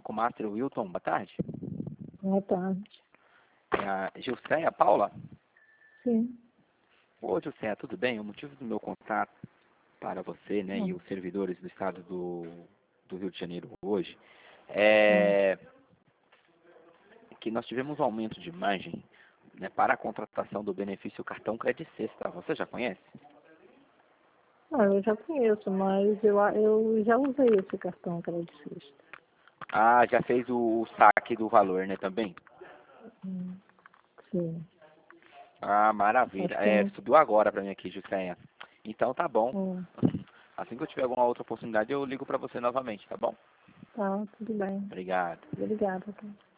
com o Master Wilton. Boa tarde. Boa tarde. É a Gilceia Paula? Sim. Ô, Gilceia, tudo bem? O motivo do meu contato para você, né, e os servidores do estado do Rio de Janeiro hoje é que nós tivemos um aumento de margem, né, para a contratação do benefício cartão Crédito Sexta. Você já conhece? Eu já conheço, mas eu já usei esse cartão Crédito Sexta. Ah, já fez o saque do valor, né, também? Sim. Ah, maravilha. Acho que não. Subiu agora para mim aqui, Gilceia. Então tá bom. É, Assim que eu tiver alguma outra oportunidade, eu ligo para você novamente, tá bom? tá, tudo bem. Obrigado. Obrigada. Tá?